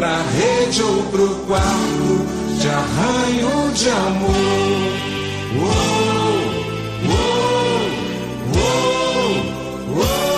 pra rede ou pro quarto, de arranho de amor. Uou, uou, uou, uou.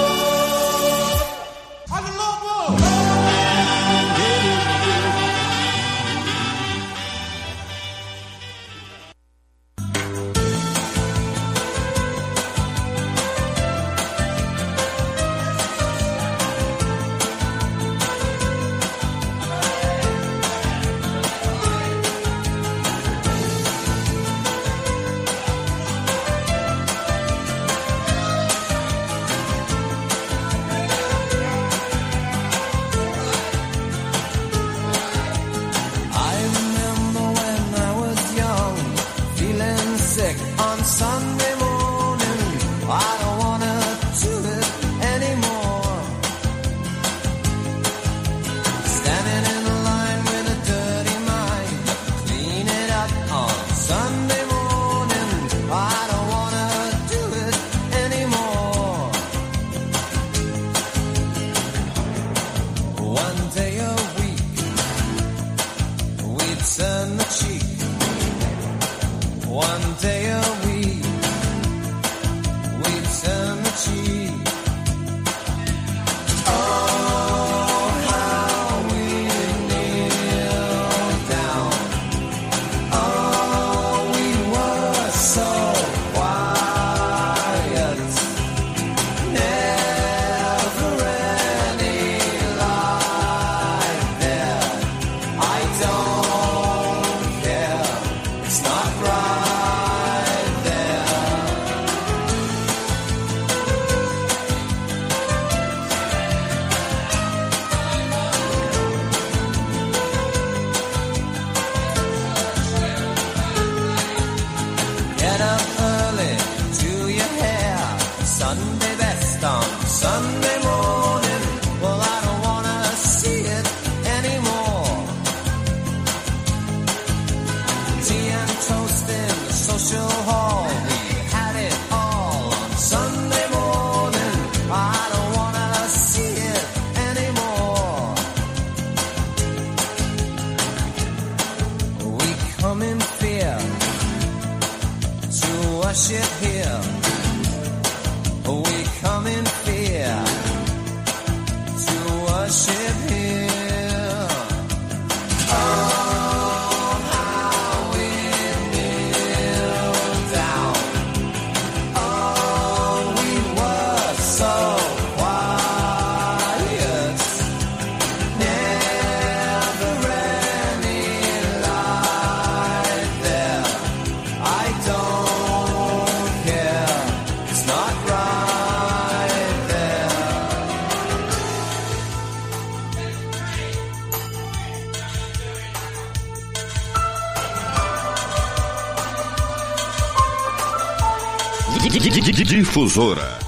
Difusora.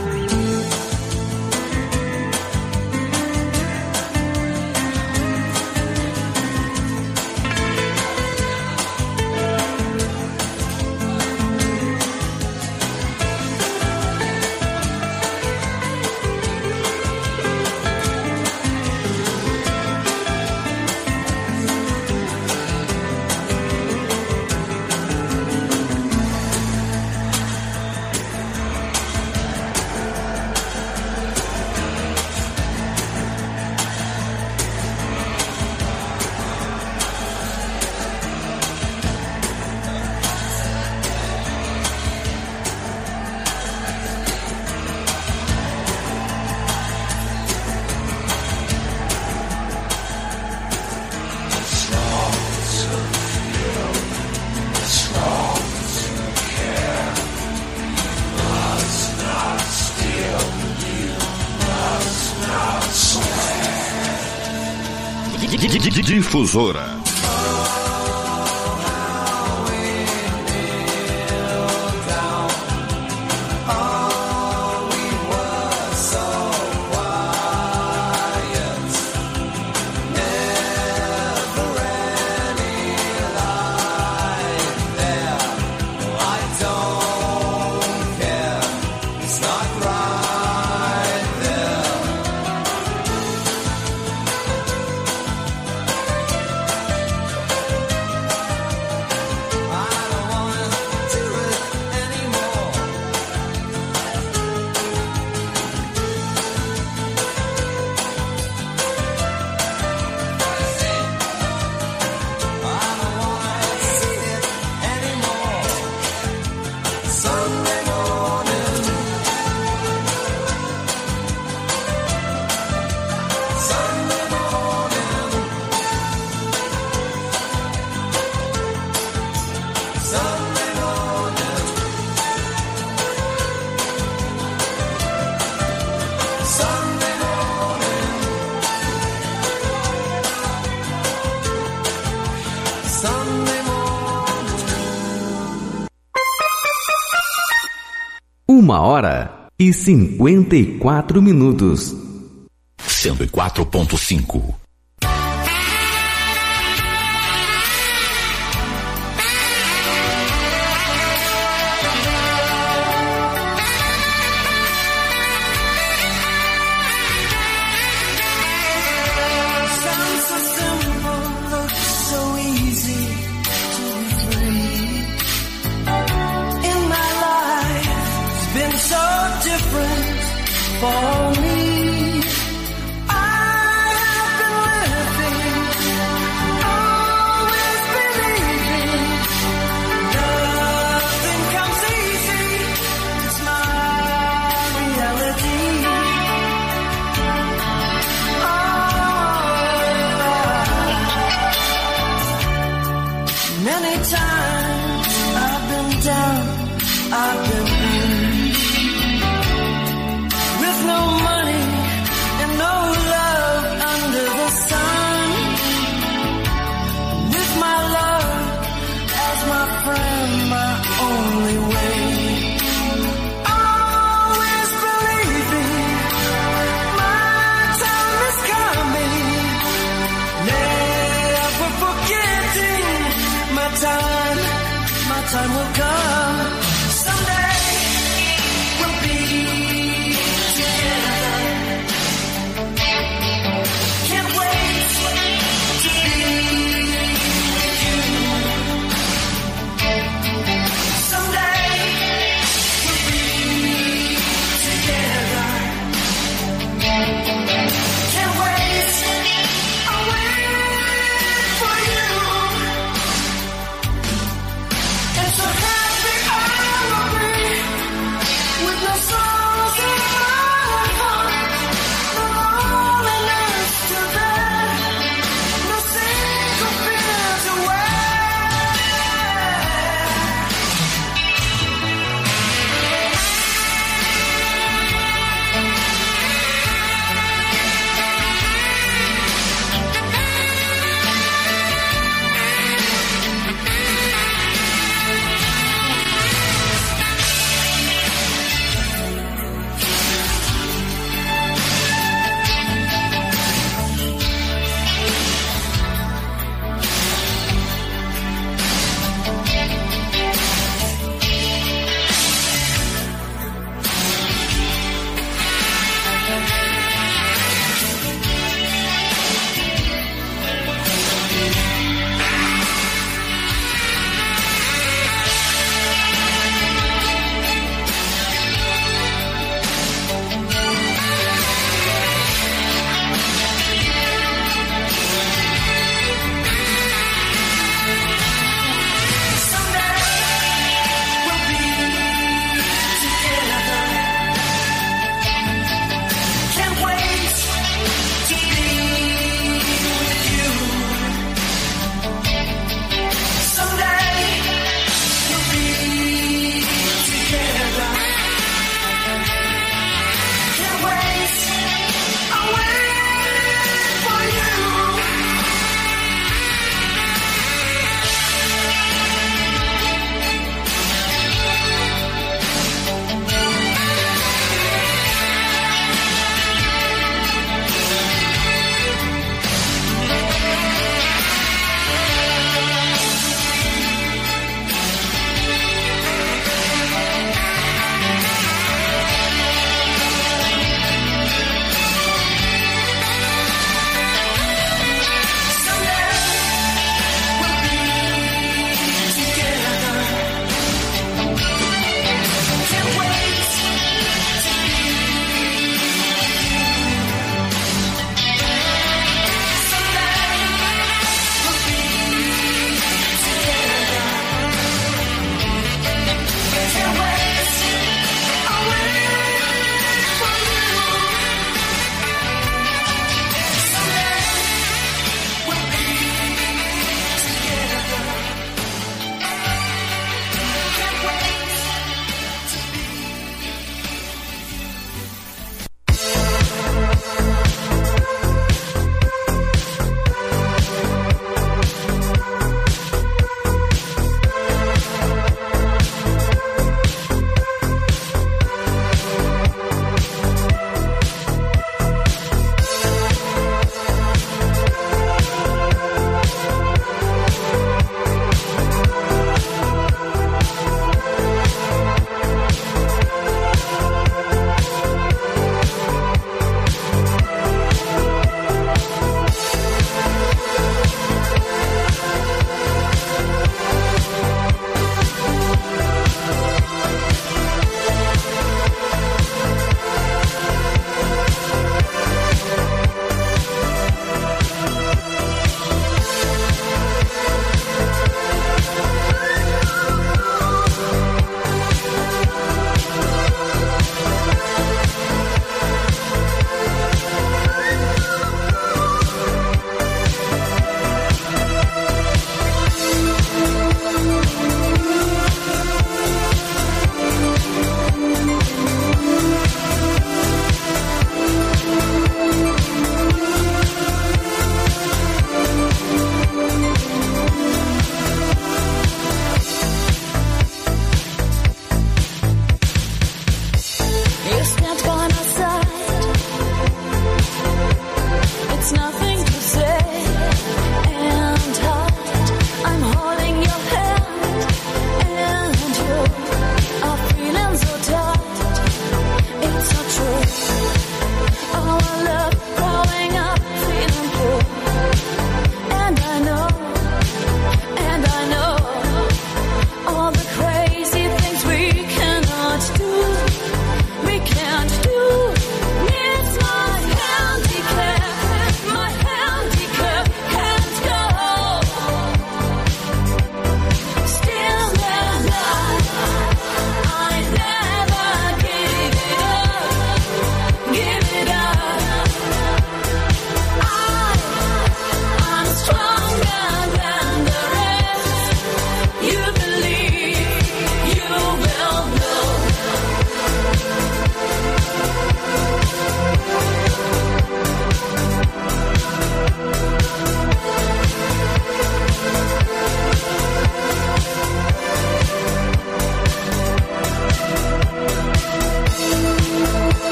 Difusora. 1h54. 104.5. For me, I have been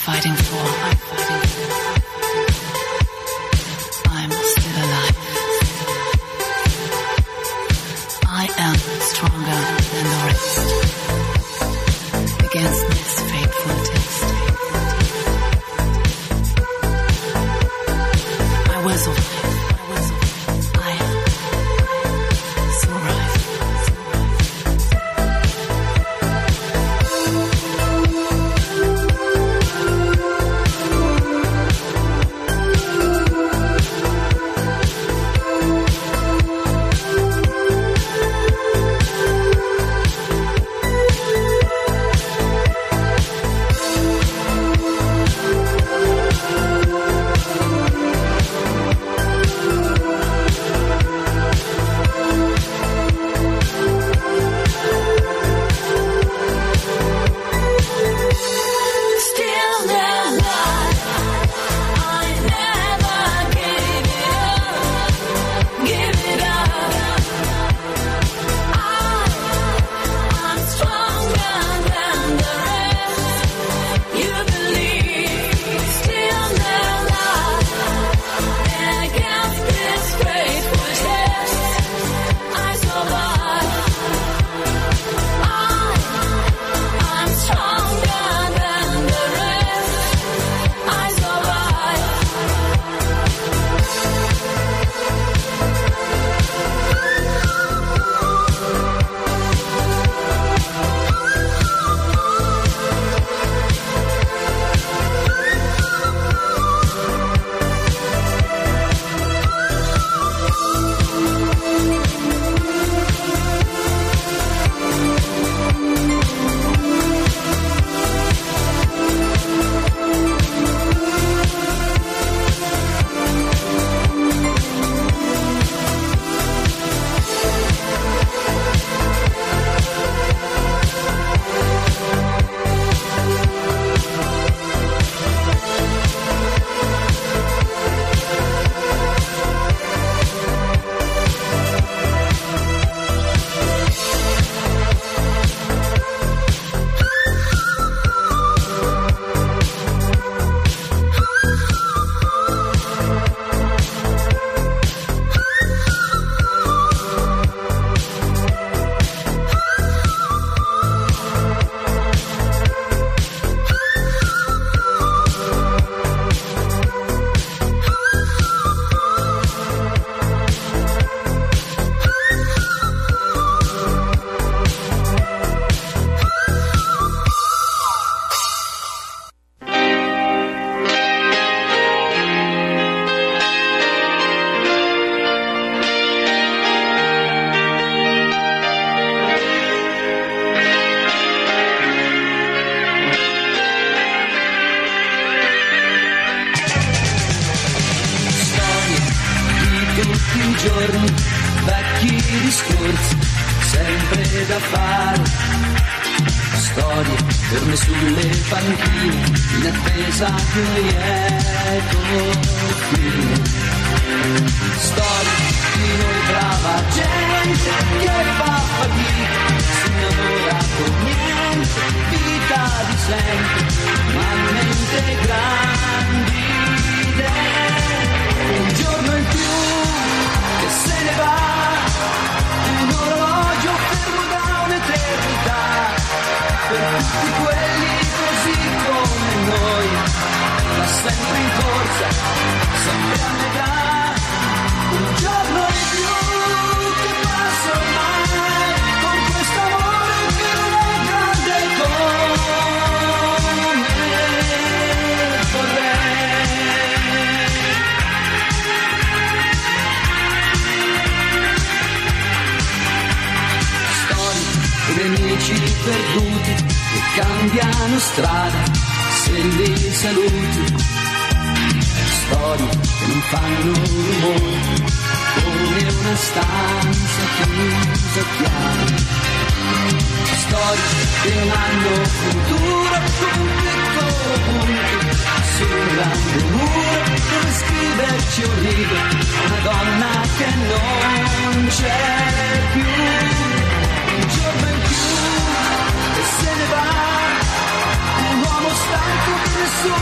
fighting for. I'm still alive. I am stronger than the rest against this fateful test. I will survive. I am survive. Perduti che cambiano strada se li saluti, storie che non fanno rumore come una stanza chiusa chiara, storie che non hanno futuro come un piccolo punto su un grande muro dove scriverci un rigo, una donna che non c'è più, un giorno in più se ne va, un uomo stanco che nessuno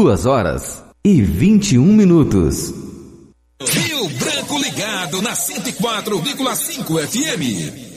2h21. Rio Branco ligado na 104,5 FM.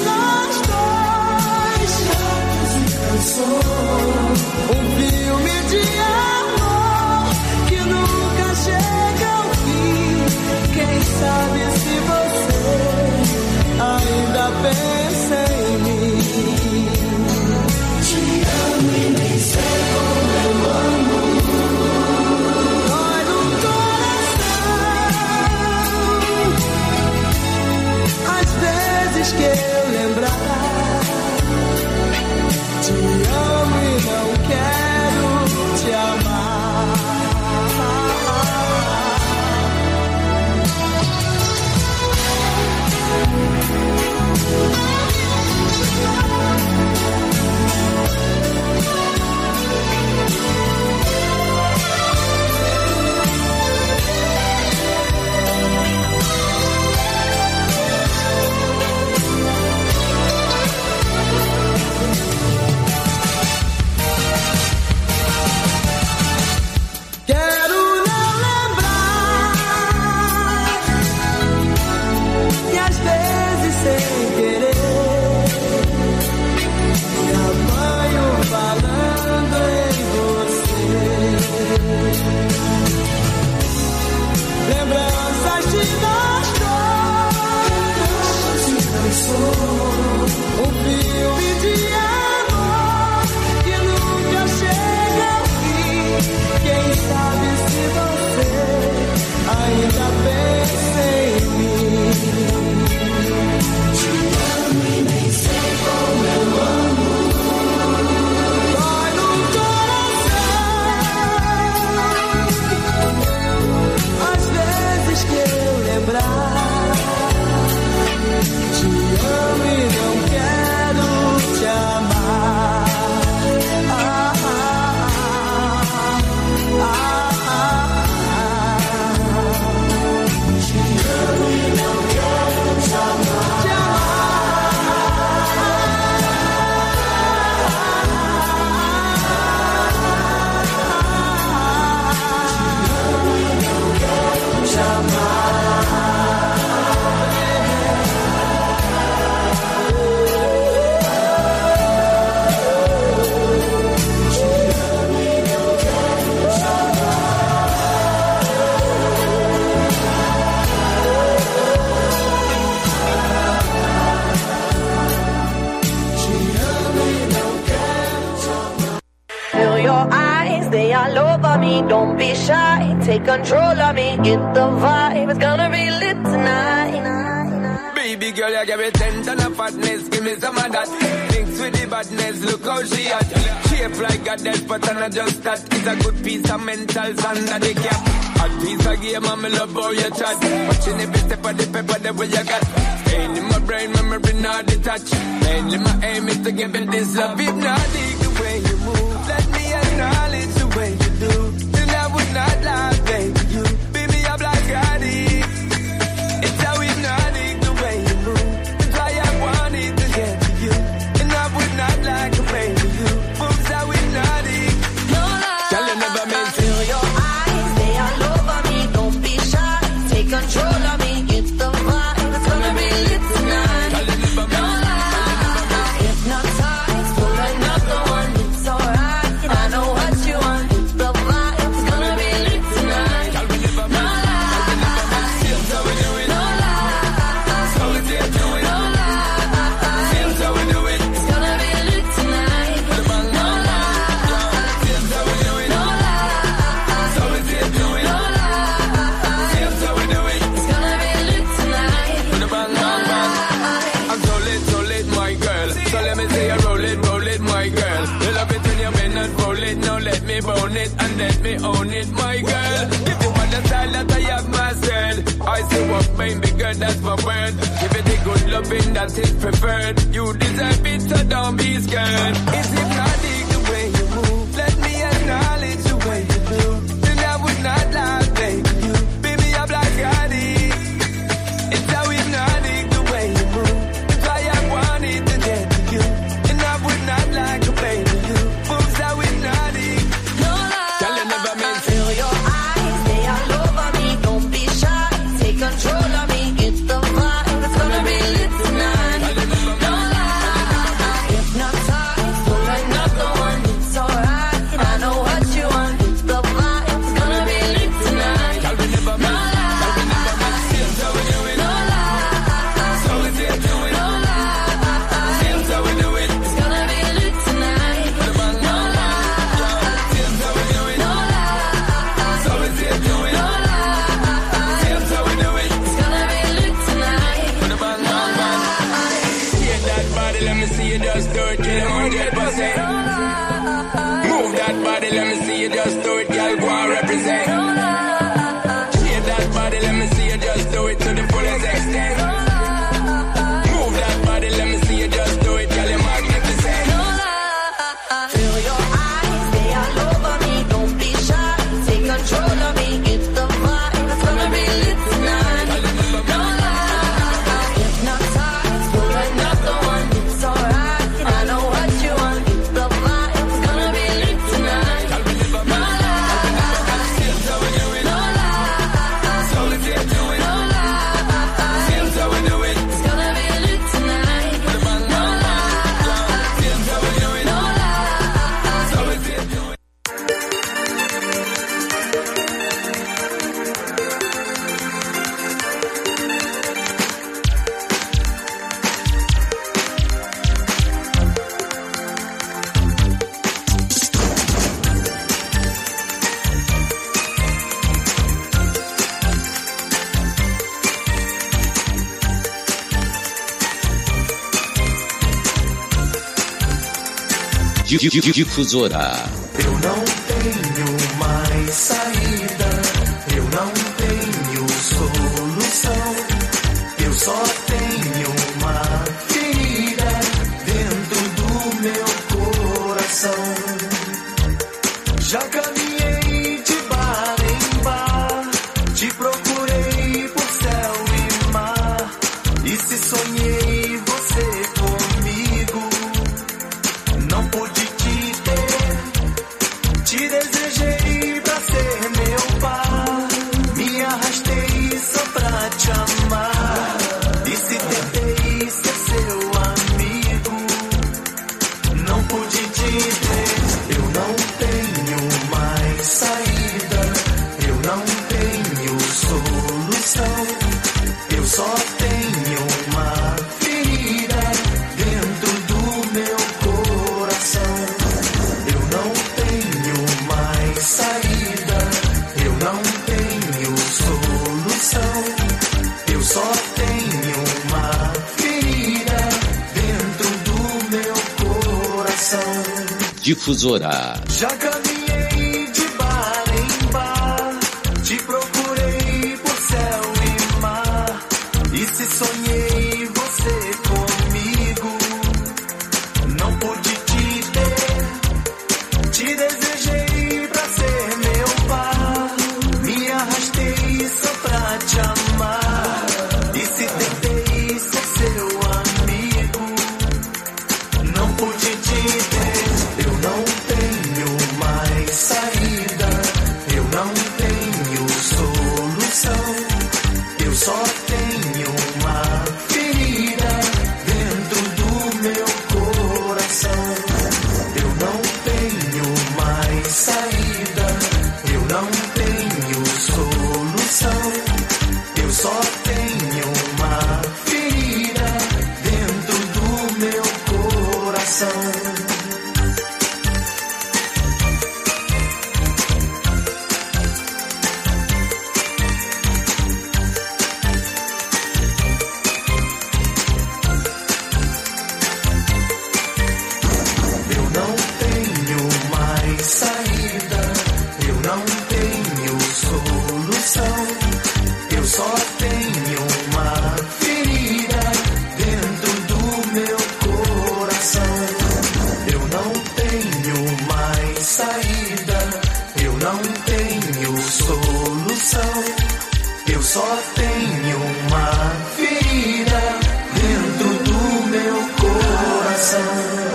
nós dois, chatos e canções. Um filme de amor que nunca chega ao fim. Quem sabe se você ainda pensa em mim. Te amo e nem sei como eu amo. Dói no coração às vezes que eu lembrar. Te amo e não quero te amar. Don't be shy, take control of me, get the vibe, it's gonna be lit tonight. Baby girl, you give me 10 ton of fatness, give me some of that. Thinks with the badness, look how she at. Shape like a death, but I'm not just that. It's a good piece of mentals under the cap. A piece of game, I'm in love how you chat. Watching every step of the paper, the way you got. Staying in my brain, memory not detached. Mainly my aim is to give it this love. Hypnotic the way you move, let me acknowledge the way you do. Not like baby, you beat me up like Gotti. It's how hypnotic the way you move. That's why I wanted to get to you. And I would not like a baby, you moves how hypnotic. No lie, tell you never meant to. Feel your eyes, they all over me. Don't be shy, take control of me. Get the vibe, it's gonna be lit tonight. Tell you never meant. No lie, hypnotize, pull another one. It's alright, I know what you want. Get the vibe. Own it and let me own it, my girl. If you want the style that I have mastered, I say what baby girl, that's my word. Give it a good loving that is preferred. You deserve it, so don't be scared. It's hypnotic the way you move. Let me acknowledge the way you do. Then I would not lie, baby. You beat me up like Gotti. It's how hypnotic the way you move. That's why I wanted to get to you. And I would not like a baby. You moves how hypnotic. Feel your eyes, they all over me. Don't be shy, take control of me. Get the vibe, it's gonna be lit tonight. No Difusora. Eu não tenho mais saída, eu não tenho solução, eu só tenho uma ferida dentro do meu coração. Já caminhei de bar em bar, te procurei por céu e mar, e se sonhei você comigo, não pude te ter, te desejei pra ser meu par, me arrastei só pra te amar, e se tentei ser seu amigo, não pude te ter. Eu não tenho mais saída, eu não tenho solução, eu só tenho uma ferida dentro do meu coração. Eu não tenho mais saída, eu não tenho solução, eu só tenho uma ferida dentro do meu coração. Difusora. Já caminhei de bar em bar, te procurei por céu e mar, e se sonhei você comigo, não pude te ter, te desejei pra ser meu par, me arrastei só pra te amar, e se tentei ser seu amigo, não pude te ter. Eu não tenho mais saída, eu não tenho solução, eu só tenho uma ferida dentro do meu coração. Eu não tenho mais saída, eu não tenho solução, eu só tenho uma ferida dentro do meu coração. Eu não tenho mais saída, eu não tenho solução, eu só tenho uma ferida dentro do meu coração. Eu não tenho mais saída, eu não tenho solução, eu só tenho uma ferida dentro do meu coração.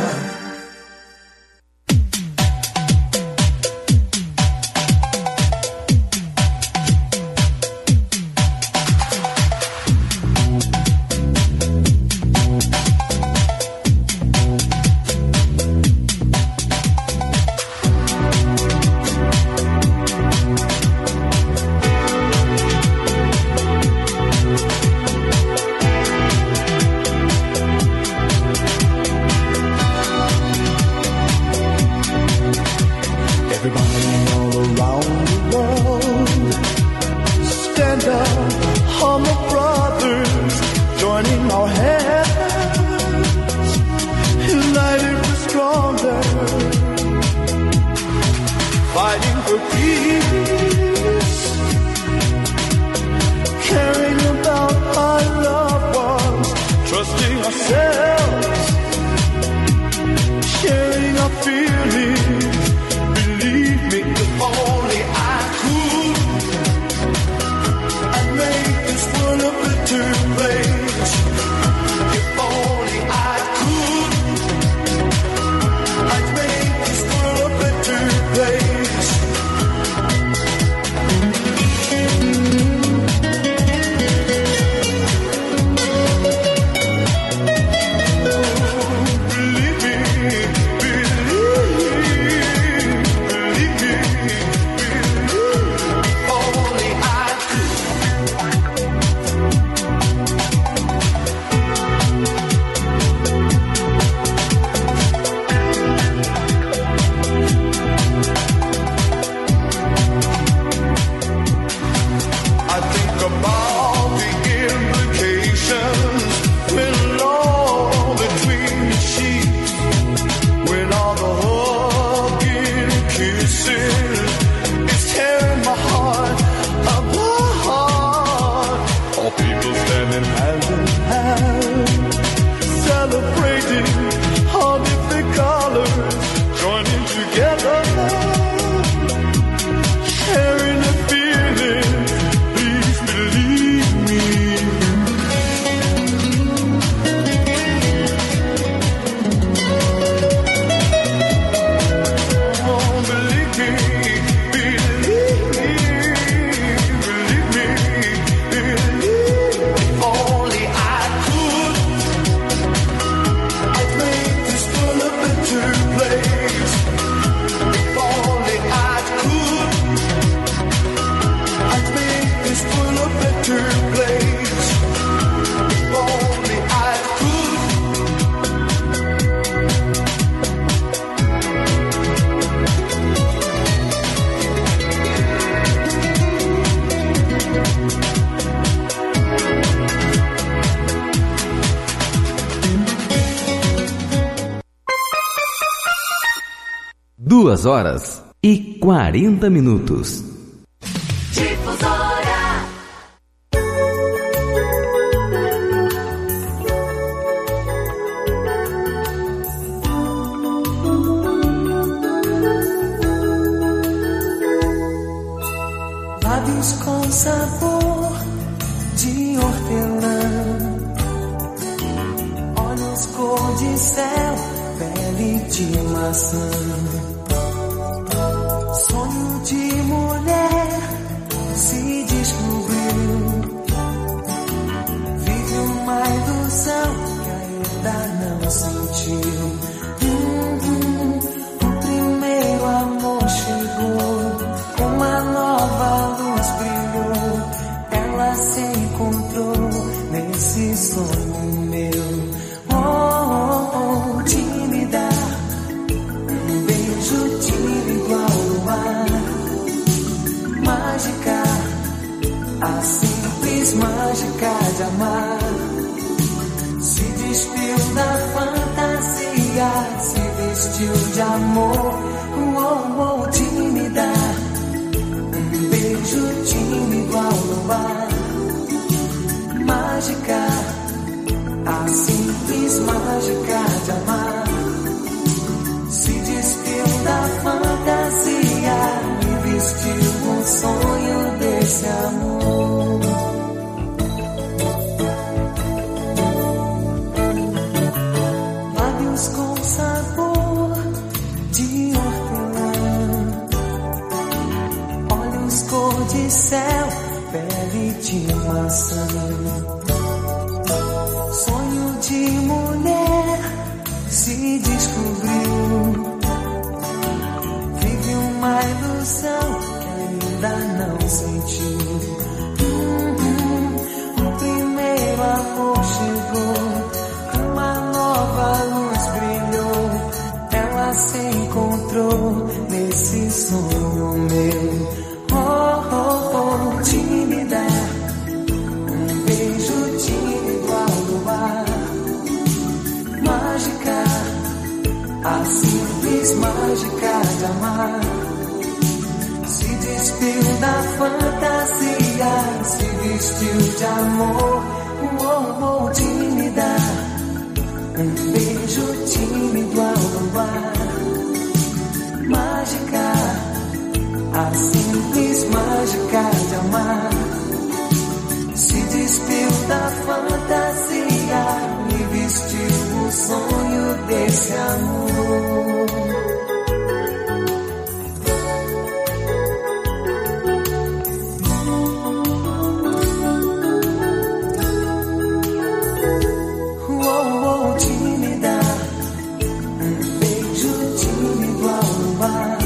Everybody all around the world, stand up, humble brothers, joining our hands, united we're stronger, fighting for peace, caring about our loved ones, trusting ourselves, sharing our feelings. Believe me, if only I could, I'd make this world a better place. If only I could, I'd make this world a better place. this world a better place. If only I could. Duas horas e 40 minutos. Lábios com sabor de hortelã, olhos cor de céu, pele de maçã. Sonho de mulher se descobriu, vive uma ilusão que ainda não sentiu. O primeiro amor chegou, uma nova luz brilhou, ela se encontrou nesse sonho meu. Oh, tímida, um beijo tímido igual ao ar, mágica, a simples mágica de amar. Se despiu da fantasia, se vestiu de amor. Oh, oh, tímida, um beijo tímido igual ao ar, mágica, a simples mágica de amar. Se despiu da fantasia e vestiu um sonho desse amor. Lábios com sabor de hortelã, olhos cor de céu, pele de maçã. Sonho de mulher se descobriu, vive uma ilusão que ainda não sentiu. O primeiro amor chegou, uma nova luz brilhou, ela se encontrou nesse sonho meu. Oh, oh, oh, tímida, um beijo tímido igual ao ar, mágica, a simples mágica de amar. Se despiu da fantasia, se vestiu de amor. Oh, oh, tímida, um beijo tímido ao ar, mágica, a simples mágica de amar. Se despiu da fantasia e vestiu o sonho desse amor. Oh, oh, tímida, um beijo tímido ao ar,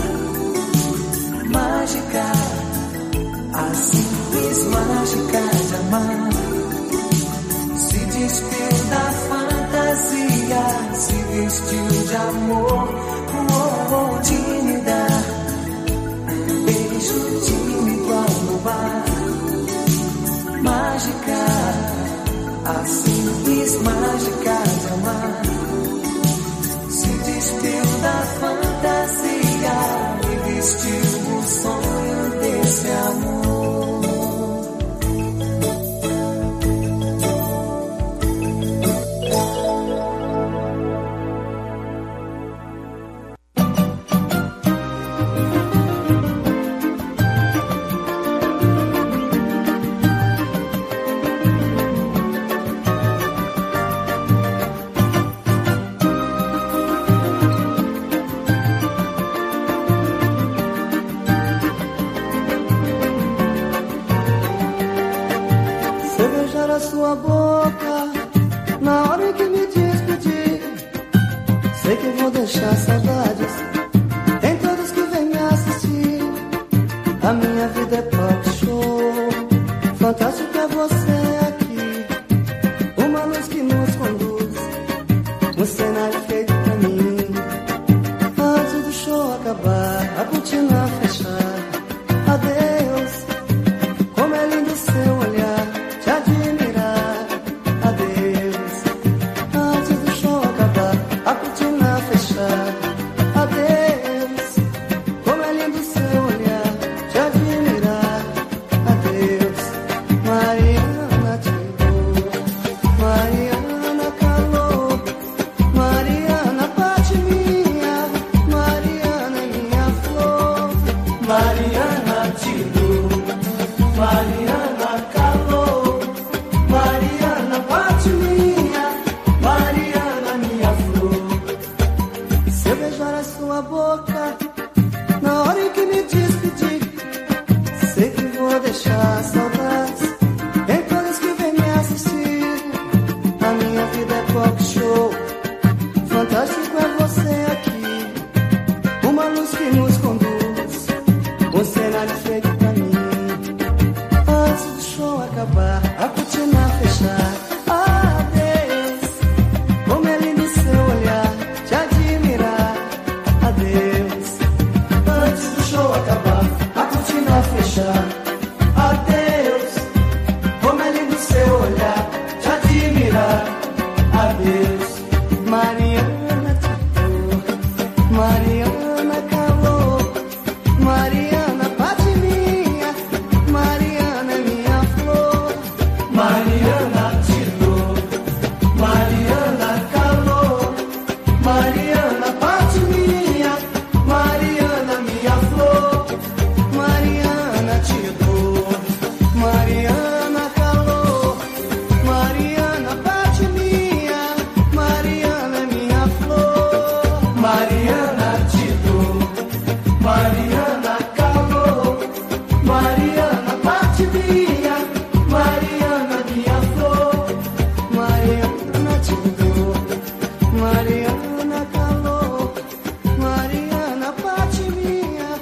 mágica, a simples mágica de amar. Se despiu da fantasia, se vestiu de amor. Oh, oh, tímida, um beijo tímido ao ar, mágica, a simples mágica de amar. Se despiu da fantasia e vestiu o sonho desse amor. Sua boca na hora em que me despedir, sei que vou deixar saudades em todos que vêm me assistir. A minha vida é pop show, Fantástico é você aqui, uma luz que nos conduz, um cenário feito pra mim. Antes do show acabar, a cortina fechar, adeus. Como é lindo seu olhar, te admirar, adeus. Antes do show acabar, a cortina fechar, adeus. Como é lindo seu olhar, te admirar, adeus. Mariana chegou, Mariana calou, Mariana bate minha, Mariana é minha flor. Mariana chegou, Mariana calou, Mariana bate minha, Mariana minha flor. Se eu beijar a sua boca na hora em que me despedir, sei que vou deixar saudades em todos que vêm me assistir. A minha vida é pop show, fantástico é você aqui, uma luz que nos conduz, um cenário feito pra mim. Antes do show acabar, a cortina fechar, adeus. Como é lindo seu olhar, te admirar, adeus. Antes do show acabar, a cortina fechar, adeus. Como é lindo seu olhar, te admirar, adeus. Mariana chegou, Mariana calou, Mariana bate minha, Mariana é minha flor. Mariana chegou, Mariana calou, Mariana bate minha, Mariana minha flor. Mariana chegou, Mariana calou, Mariana bate minha, Mariana é minha flor. Mariana chegou, Mariana calou, Mariana bate minha, Mariana minha flor. Mariana chegou, Mariana calou, Mariana bate minha.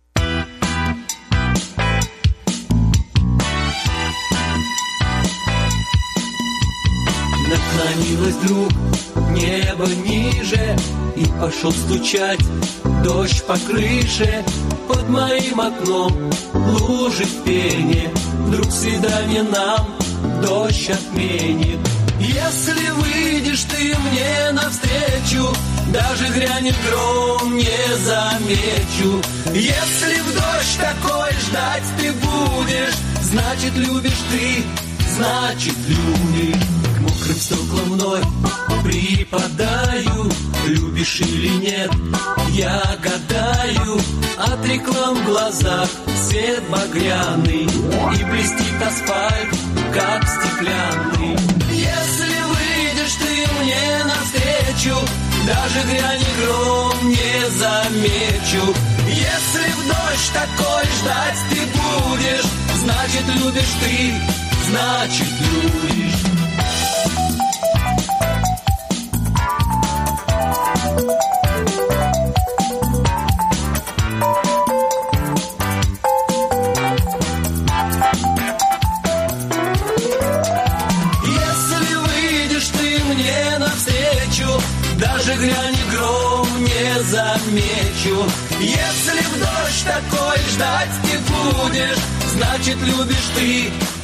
Наклонилось вдруг небо ниже, и пошел стучать дождь по крыше. Под моим окном лужи в пене, вдруг свидание нам дождь отменит. Если выйдешь ты мне навстречу, даже грянет гром, не замечу. Если в дождь такой ждать ты будешь, значит любишь ты, значит любишь. К мокрым стеклам вновь припадаю, любишь или нет, я гадаю. От реклам в глазах свет багряный, и блестит асфальт, как стеклянный. Если выйдешь ты мне навстречу, даже грянет гром, не замечу. Если в дождь такой ждать ты будешь, значит любишь ты, значит любишь. Если выйдешь ты мне навстречу, даже грянет гром, не замечу. Если в дождь такой ждать ты будешь, значит любишь ты,